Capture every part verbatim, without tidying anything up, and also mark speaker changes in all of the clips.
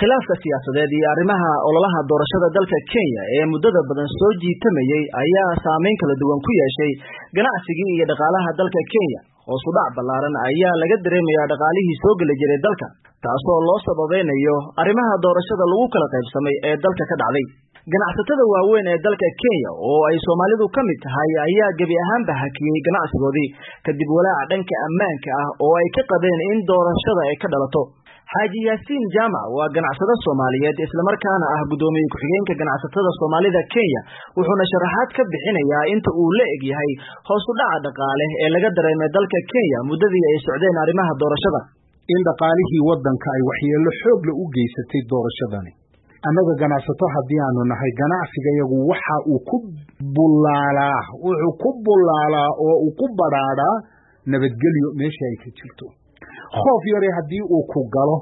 Speaker 1: khilaafka siyaasadeed iyo arrimaha ololaha doorashada dalka Kenya ee muddada badan soo jiitamayay ayaa saameyn kala duwan ku yeeshay ganacsiga iyo dhaqaalaha dalka Kenya. Hoos u dhac ballaaran ayaa laga dareemayaa dhaqaalihii soo gali jiray dalka, taasoo loo sababeynayo arrimaha doorashada lagu kala qaybsamay ee dalka ka dhacday. ganacsatada waaweyn ee dalka Kenya oo ay Soomaalidu ka mid tahay ayaa gabi ahaanba hakiyay ganacsigoodii kadib walaac dhanka ammaanka ah oo ay ka qabeen in doorashada ay ka dhalato. Xaaji Yaasiin Jaamac waa ganacsade Soomaaliyeed isla markaana ah gudoomiye ku-xigeenka ganacsatada Soomaalida Kenya, wuxuuna sharaxaad ka bixinayaa inta uu la eg yahay hoos u dhaca dhaqaale ee laga dareemay dalka Kenya muddadii ay socdeen arrimaha doorashada.
Speaker 2: In dhaqaalihii waddanka ay waxyeello xoog leh u geysatay doorashadani. Annaga ganacsato haddii aanu nahay ganacsigayagu waxa uu ku bulaalaa wuxuu ku bulaalaa oo uu ku badhaadhaa nabadgelyo meesha ay ka jirto. Khoof yare haddii uu ku galo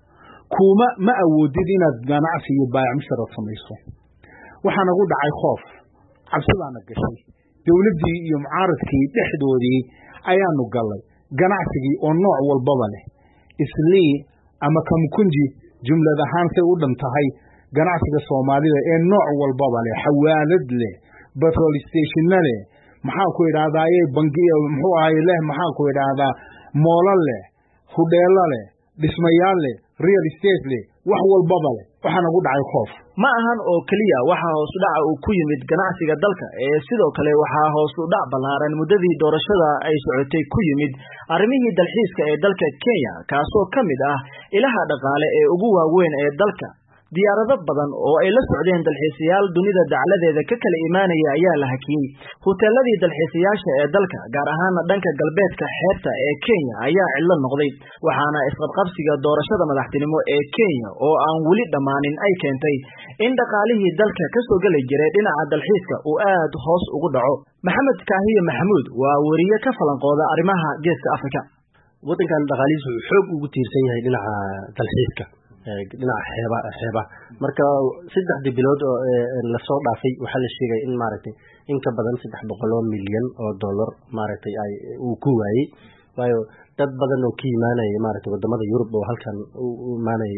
Speaker 2: kuma ma awoodid inaad ganacsi iyo baayac mushtar samayso. Waxaa nagu dhacay khoof, cabsidaana gashay. Dawladdii iyo mucaaradkii dhexdoodii ayaanu galay ganacsigii oo nooc walbaba leh. Islii ama Kamukunji jumlad ahaan say u dhan tahay ganacsiga Soomaalida ee nooc walbaba leh, xawaalad leh, petrol station leh, maxaa ku yiraahdaa bangiyo muxuu ahay leh, maxaa ku yiraahdaa moolal leh, hudheelo leh, dhismayaal leh, real estate leh, wax walbaba leh. Waxaa nagu dhacay khoof.
Speaker 1: Ma ahan oo kaliya waxa hoos u dhaca uu ku yimid ganacsiga dalka ee sidoo kale waxa hoos u dhac ballaaran muddadii doorashada ay socotay ku yimid arrimihii dalxiiska ee dalka Kenya, kaasoo ka mid ah ilaha dhaqaale ee ugu waaweyn ee dalka. diyaarado badan oo ay la socdeen dalxiisayaal dunida dacaladeeda ka kala imaanaya ayaa la hakiyay. hoteeladii dalxiisayaasha ee dalka, gaar ahaan dhanka galbeedka xeebta ee Kenya, ayaa cilla noqday, waxaana isqabqabsiga doorashada madaxtinimo ee Kenya oo aan weli dhamaanin ay keentay in dhaqaalihii dalka ka soo galay jiray dhinaca dalxiiska uu aad hoos ugu dhaco. Maxamed Kaahiye Maxamuud waa wariye ka falanqooda arrimaha Geeska Afrika.
Speaker 3: waddankan dhaqaalihiisu xoog ugu tiirsan yahay dhinaca dalxiiska, dhinaca xeeba xeeba marka saddexdii bilood oo la soo dhaafay waxa la sheegay in maaragtay in ka badan saddex boqol oo milyan oo dollar maaragtay ay uu ku waayay, waayo dad badan oo ka imaanay maaragtay wadamada Yurub oo halkan u imaanay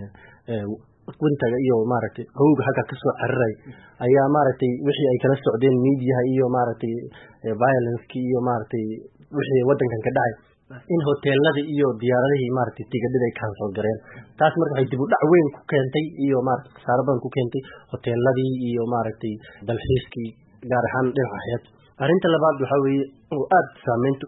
Speaker 3: wintaga iyo maaragtay hawga halka ka soo cararay ayaa maaragtay wixii ay kala socdeen media iyo maaragtay violence iyo maaragtay wixii waddankan ka dhacay in hoteelada iyo diyaaradihii maaragtay tigidhada ay cancel gareen. taas marka waxay dib u dhac weyn ku keentay iyo maaragtay khasaaro badan ku keentay hoteeladii iyo maaragtay dalxiiskii gaar ahaan dhinaca xeebta. arrinta labaad waxa weeye oo aad saameynta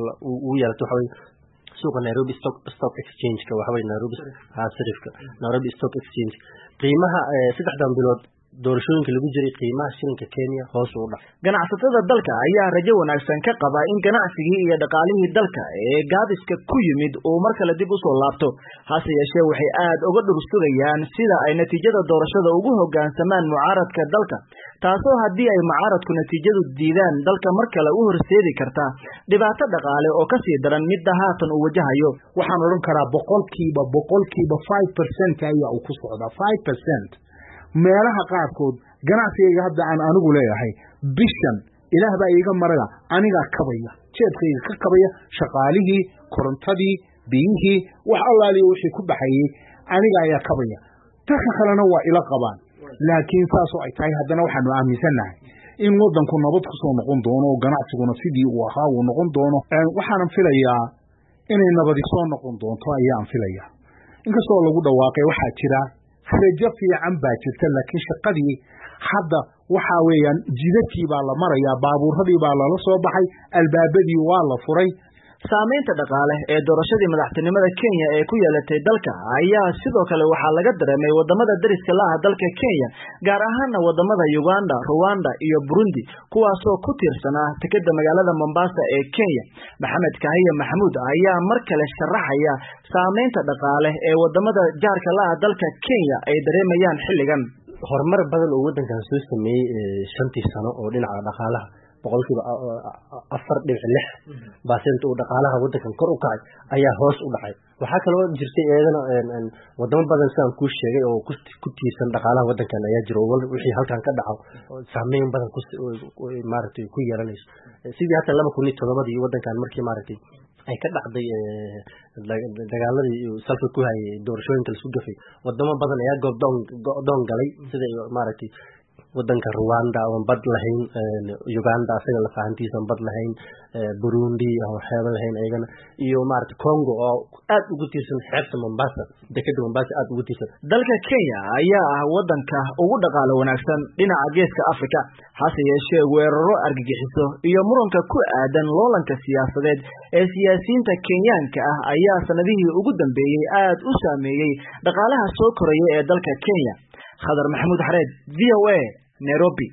Speaker 3: u yeelatay waxa weeye suuqa Nairobi Stock Stock Exchange ka waxa weeye Nairobi sarifka Nairobi Stock Exchange qiimaha saddexdan bilood doorashooyinka lagu jiray qiimaha shilinka Kenya hoos u dhac.
Speaker 1: ganacsatada dalka ayaa rajo wanaagsan ka qaba in ganacsigii iyo dhaqaalihii dalka ee gaabiska ku yimid uu mar kale dib u soo laabto, hase yeeshee waxay aad uga dhursugayaan sida ay natiijada doorashada ugu hoggaansamaan mucaaradka dalka, taasoo haddii ay mucaaradku natiijadu diidaan dalka mar kale u horseedi karta dhibaato dhaqaale oo ka sii daran midda haatan uu wajahayo.
Speaker 2: Waxaan odhan karaa boqolkiiba boqolkiiba five percent ayaa uu ku socdaa five percent. meelaha qaarkood ganacsigayga hadda aan anigu leeyahay bishan ilaah baa iiga maraya, aniga kabaya, jeedkayga ka kabaya, shaqaalihii, korontadii, biyihii, wax allaaliyo wixii ku baxayay aniga ayaa kabaya. dadka kalena waa ila qabaan, laakiin saasoo ay tahay haddana waxaanu aaminsanahay in waddanku nabad ku soo noqon doono oo ganacsiguna sidii uu ahaa uu noqon doono. waxaanan filayaa inay nabadi soo noqon doonto ayaan filayaa. inkastoo lagu dhawaaqay waxaa jira rajo fiican baa jirta, laakiin shaqadii hadda waxa weeyaan jidadkii baa la marayaa, baabuuradii baa lala soo baxay, albaabadii waa la furay.
Speaker 1: Saameynta dhaqaale ee doorashadii madaxtinimada Kenya ee ku yeelatay dalka ayaa sidoo kale waxaa laga dareemay wadamada dariska la ah dalka Kenya, gaar ahaan wadamada Uganda, Rwanda iyo Burundi, kuwaasoo ku tiirsanaa tikada magaalada Mombasa ee Kenya. Maxamed Kaahiye Maxamuud ayaa mar kale sharaxaya saameynta dhaqaale ee wadamada jaarka la ah dalka Kenya ay dareemayaan xilligan.
Speaker 3: horumar badan oo waddankan soo sameeyay shantii sano oo dhinaca dhaqaalaha boqolkiiba afar dhibic lix percent oo dhaqaalaha waddankan kor u kacay ayaa hoos u dhacay. waxaa kaloo jirtay iyadana wadamo badan sidaan kuu sheegay oo ku tiirsan dhaqaalaha waddankan ayaa jira oo wixii halkan ka dhaco saameyn badan ku maaragtay ku yeelanayso. sidii hata laba kun iyo todobadii waddankan markii maaragtay ay ka dhacday dagaaladii salka ku hayay doorashooyinka la isku gafay wadamo badan ayaa go'doon go'doon galay sida maaragtay wadanka Rwanda oo bad lahayn Uganda asaga la fahantiisa bad lahayn Burundi oo xeeb lahayn ayagana iyo maaragtay Congo oo aad ugu tiirsan xeebta Mombasa dekada Mombasa aad ugu tiirsan
Speaker 1: dalka Kenya ayaa ah wadanka ugu dhaqaale wanaagsan dhinaca geeska Afrika hase yeeshee weeraro argagixiso iyo muranka ku aadan loolanka siyaasadeed ee siyaasiyiinta Kenyaanka ah ayaa sanadihii ugu dambeeyay aad u saameeyay dhaqaalaha soo koraya ee dalka Kenya Khadar Maxamuud Xareed V O A Nairobi.